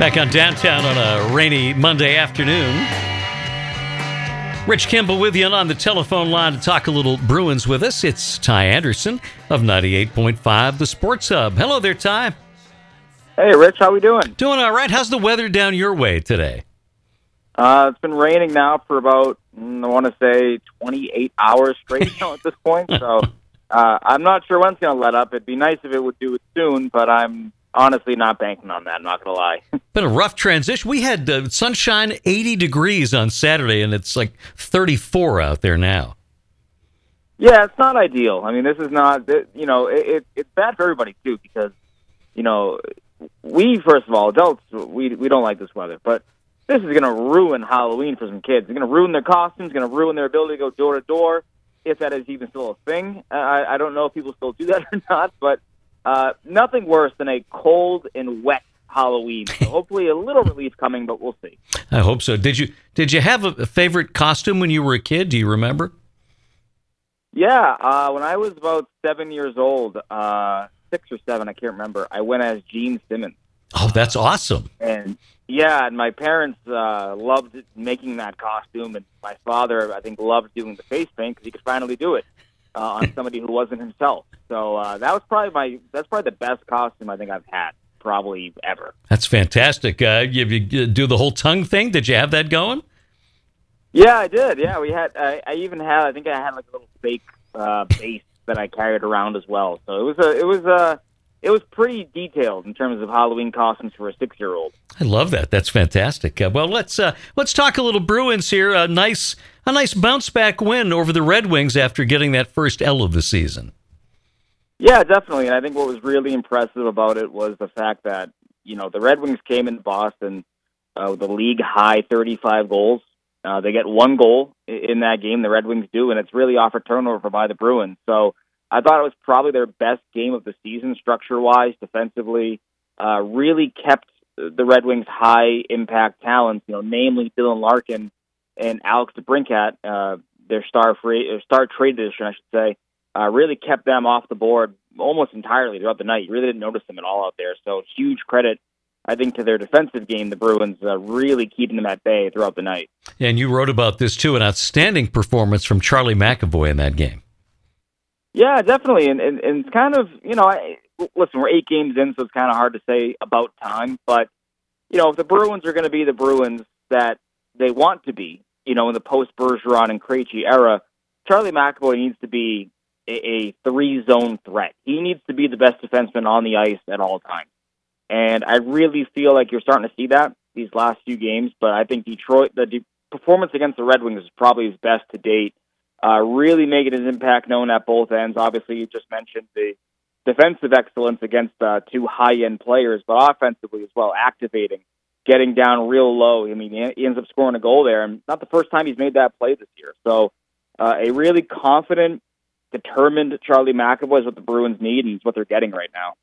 Back on downtown on a rainy Monday afternoon. Rich Kimball with you on the telephone line to talk a little Bruins with us. It's Ty Anderson of 98.5 The Sports Hub. Hello there, Ty. Hey, Rich. How we doing? Doing all right. How's the weather down your way today? It's been raining now for about, I want to say, 28 hours straight now at this point. So I'm not sure when it's going to let up. It'd be nice if it would do it soon, but I'm honestly not banking on that. I'm not going to lie. Been a rough transition. We had sunshine, 80 degrees on Saturday, and it's like 34 out there now. Yeah, it's not ideal. I mean, this is not, it's bad for everybody, too, because, we, first of all, adults, we don't like this weather, but this is going to ruin Halloween for some kids. It's going to ruin their costumes, going to ruin their ability to go door to door, if that is even still a thing. I don't know if people still do that or not, but nothing worse than a cold and wet Halloween. So hopefully a little relief coming, but we'll see. I hope so. Did you have a favorite costume when you were a kid? Do you remember? Yeah, when I was about 7 years old, 6 or 7, I can't remember, I went as Gene Simmons. Oh, that's awesome. And yeah, and my parents loved making that costume, and my father, I think, loved doing the face paint because he could finally do it on somebody who wasn't himself. So that's probably the best costume I think I've had, probably ever. That's fantastic. You do the whole tongue thing? Did you have that going? Yeah, I did. Yeah, we had. I even had. I think I had like a little fake base that I carried around as well. So it was pretty detailed in terms of Halloween costumes for a 6-year-old. I love that. That's fantastic. Well, let's talk a little Bruins here. A nice bounce back win over the Red Wings after getting that first L of the season. Yeah, definitely. And I think what was really impressive about it was the fact that the Red Wings came into Boston with a league high 35 goals. They get 1 goal in that game. The Red Wings do, and it's really off a turnover by the Bruins. So I thought it was probably their best game of the season, structure-wise, defensively. Really kept the Red Wings' high-impact talents, namely Dylan Larkin and Alex DeBrincat, their star trade addition, I should say, really kept them off the board almost entirely throughout the night. You really didn't notice them at all out there. So huge credit, I think, to their defensive game, the Bruins really keeping them at bay throughout the night. Yeah, and you wrote about this, too, an outstanding performance from Charlie McAvoy in that game. Yeah, definitely, and it's kind of, listen, we're 8 games in, so it's kind of hard to say about time, but, if the Bruins are going to be the Bruins that they want to be, in the post-Bergeron and Krejci era, Charlie McAvoy needs to be a 3-zone threat. He needs to be the best defenseman on the ice at all times, and I really feel like you're starting to see that these last few games, but I think Detroit, the performance against the Red Wings is probably his best to date. Really making his impact known at both ends. Obviously, you just mentioned the defensive excellence against 2 high-end players, but offensively as well, activating, getting down real low. I mean, he ends up scoring a goal there, and not the first time he's made that play this year. So a really confident, determined Charlie McAvoy is what the Bruins need, and it's what they're getting right now.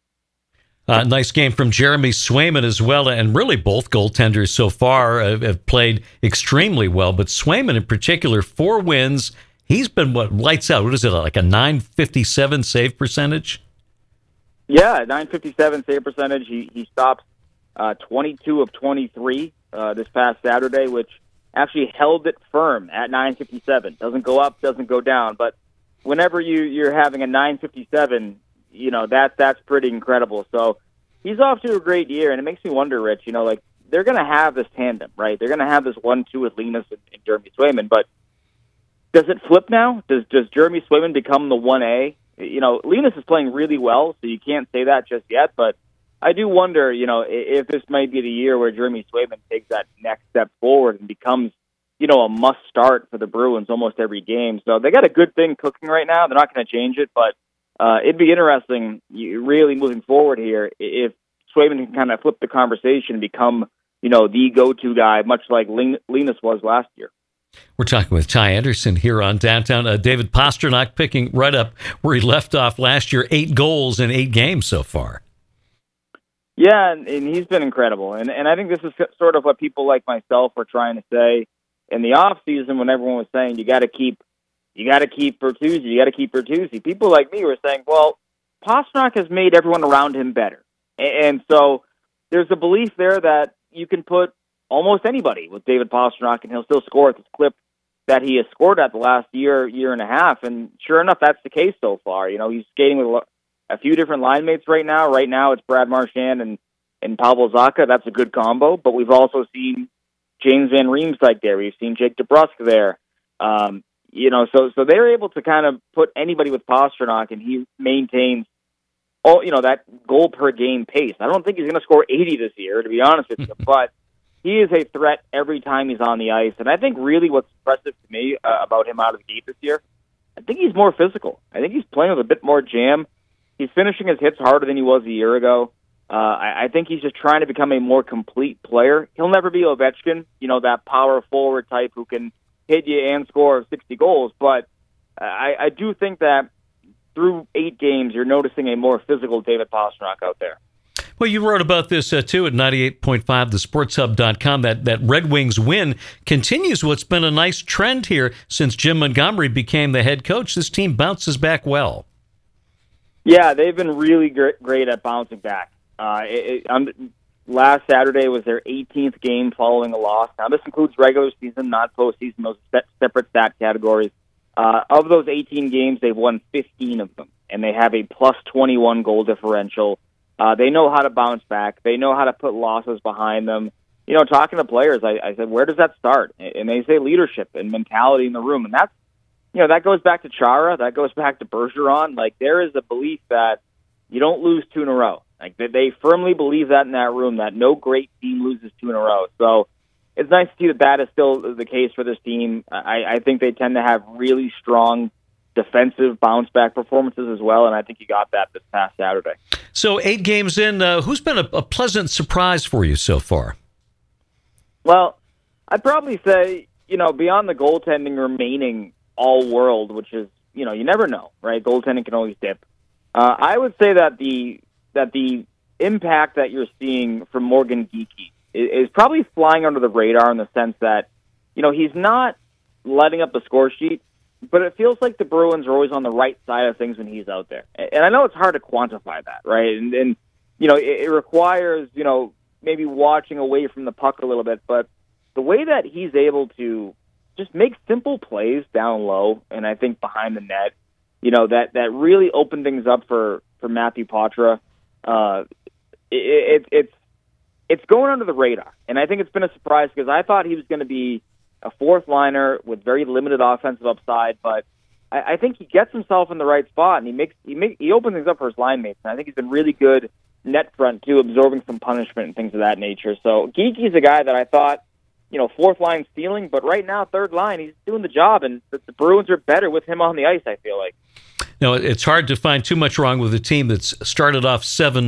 Nice game from Jeremy Swayman as well, and really both goaltenders so far have played extremely well, but Swayman in particular, 4 wins. He's been, lights out. What is it, like a .957 save percentage? Yeah, .957 save percentage. He stops 22 of 23 this past Saturday, which actually held it firm at .957. Doesn't go up, doesn't go down. But whenever you're having a .957, that's pretty incredible. So he's off to a great year, and it makes me wonder, Rich, they're going to have this tandem, right? They're going to have this 1-2 with Linus and Jeremy Swayman, but does it flip now? Does Jeremy Swayman become the 1A? Linus is playing really well, so you can't say that just yet, but I do wonder, if this might be the year where Jeremy Swayman takes that next step forward and becomes, a must-start for the Bruins almost every game. So they got a good thing cooking right now. They're not going to change it, but it'd be interesting, really moving forward here, if Swayman can kind of flip the conversation and become, the go-to guy, much like Linus was last year. We're talking with Ty Anderson here on Downtown. David Pastrnak picking right up where he left off last year, 8 goals in 8 games so far. Yeah, and he's been incredible. And I think this is sort of what people like myself were trying to say in the offseason when everyone was saying you got to keep Bertuzzi. People like me were saying, well, Pastrnak has made everyone around him better. And so there's a belief there that, you can put almost anybody with David Pastrnak, and he'll still score at this clip that he has scored at the last year and a half. And sure enough, that's the case so far. He's skating with a few different line mates right now. Right now, it's Brad Marchand and Pavel Zacha. That's a good combo. But we've also seen James Van Riemsdyk there. We've seen Jake DeBrusk there. So they're able to kind of put anybody with Pastrnak, and he maintains that goal per game pace. I don't think he's going to score 80 this year, to be honest with you, but he is a threat every time he's on the ice. And I think really what's impressive to me about him out of the gate this year, I think he's more physical. I think he's playing with a bit more jam. He's finishing his hits harder than he was a year ago. I think he's just trying to become a more complete player. He'll never be Ovechkin, that power forward type who can hit you and score 60 goals. But I do think that through 8 games, you're noticing a more physical David Pastrnak out there. Well, you wrote about this too at 98.5, thesportshub.com. That Red Wings win continues what's been a nice trend here since Jim Montgomery became the head coach. This team bounces back well. Yeah, they've been really great at bouncing back. Last Saturday was their 18th game following a loss. Now, this includes regular season, not postseason, those separate stat categories. Of those 18 games, they've won 15 of them, and they have a plus 21 goal differential. They know how to bounce back. They know how to put losses behind them. Talking to players, I said, where does that start? And they say leadership and mentality in the room. And that's, that goes back to Chara. That goes back to Bergeron. There is a belief that you don't lose 2 in a row. They firmly believe that in that room, that no great team loses 2 in a row. So it's nice to see that is still the case for this team. I think they tend to have really strong defensive bounce-back performances as well, and I think you got that this past Saturday. So 8 games in, who's been a pleasant surprise for you so far? Well, I'd probably say, beyond the goaltending remaining all-world, which is, you never know, right? Goaltending can always dip. I would say that the impact that you're seeing from Morgan Geekie is probably flying under the radar in the sense that, he's not letting up the score sheet, but it feels like the Bruins are always on the right side of things when he's out there. And I know it's hard to quantify that, right? And it requires, maybe watching away from the puck a little bit, but the way that he's able to just make simple plays down low, and I think behind the net, that really opened things up for Matthew Poitras. It's going under the radar, and I think it's been a surprise because I thought he was going to be a fourth liner with very limited offensive upside, but I think he gets himself in the right spot, and he opens things up for his line mates, and I think he's been really good net front too, absorbing some punishment and things of that nature. So Geekie's a guy that I thought, fourth line stealing, but right now third line, he's doing the job, and the Bruins are better with him on the ice, I feel like. No, it's hard to find too much wrong with a team that's started off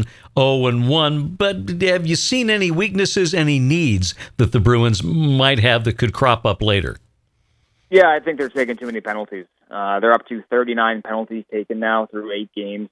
7-0-1, but have you seen any weaknesses, any needs that the Bruins might have that could crop up later? Yeah, I think they're taking too many penalties. They're up to 39 penalties taken now through 8 games.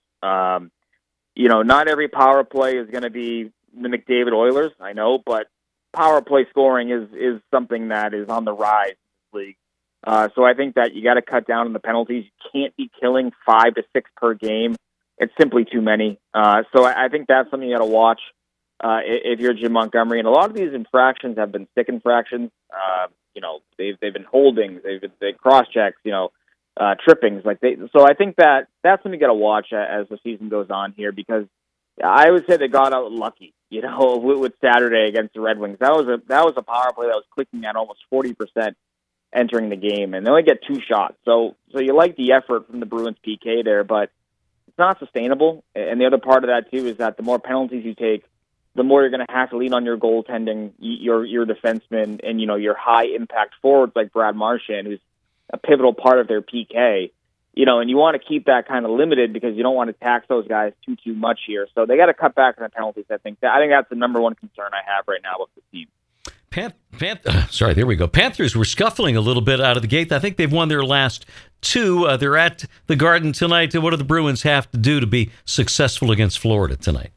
Not every power play is going to be the McDavid Oilers, I know, but power play scoring is something that is on the rise in this league. So I think that you got to cut down on the penalties. You can't be killing 5 to 6 per game. It's simply too many. So I think that's something you got to watch if you're Jim Montgomery. And a lot of these infractions have been stick infractions. They've been holdings, they've been cross checks, trippings. So I think that's something you got to watch as the season goes on here, because I would say they got out lucky. With Saturday against the Red Wings, that was a power play that was clicking at almost 40%. Entering the game, and they only get 2 shots. So you like the effort from the Bruins PK there, but it's not sustainable. And the other part of that too is that the more penalties you take, the more you're going to have to lean on your goaltending, your defensemen, and your high impact forwards like Brad Marchand, who's a pivotal part of their PK. And you want to keep that kind of limited because you don't want to tax those guys too much here. So they got to cut back on the penalties. I think that's the number one concern I have right now with the team. There we go. Panthers were scuffling a little bit out of the gate. I think they've won their last 2. They're at the Garden tonight. What do the Bruins have to do to be successful against Florida tonight?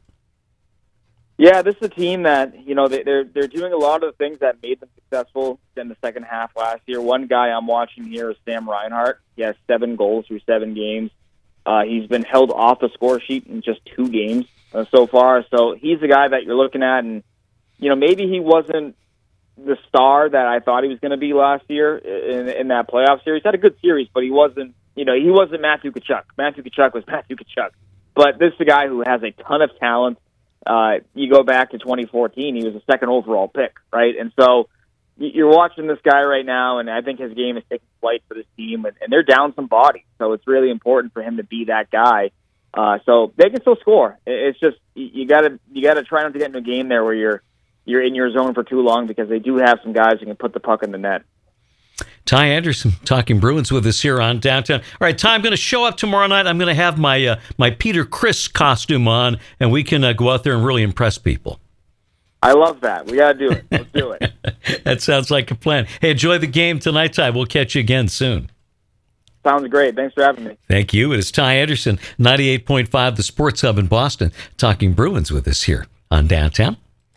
Yeah, this is a team that, they're doing a lot of the things that made them successful in the second half last year. One guy I'm watching here is Sam Reinhart. He has 7 goals through 7 games. He's been held off the score sheet in just 2 games so far. So he's the guy that you're looking at, and maybe he wasn't the star that I thought he was going to be last year in that playoff series. He had a good series, but he wasn't Matthew Tkachuk. Matthew Tkachuk was Matthew Tkachuk. But this is a guy who has a ton of talent. You go back to 2014, he was a second overall pick, right? And so you're watching this guy right now, and I think his game is taking flight for this team, and they're down some bodies. So it's really important for him to be that guy. So they can still score. It's just you got to try not to get into a game there where you're in your zone for too long, because they do have some guys who can put the puck in the net. Ty Anderson talking Bruins with us here on Downtown. All right, Ty, I'm going to show up tomorrow night. I'm going to have my Peter Criss costume on, and we can go out there and really impress people. I love that. We got to do it. Let's do it. That sounds like a plan. Hey, enjoy the game tonight, Ty. We'll catch you again soon. Sounds great. Thanks for having me. Thank you. It is Ty Anderson, 98.5 The Sports Hub in Boston, talking Bruins with us here on Downtown.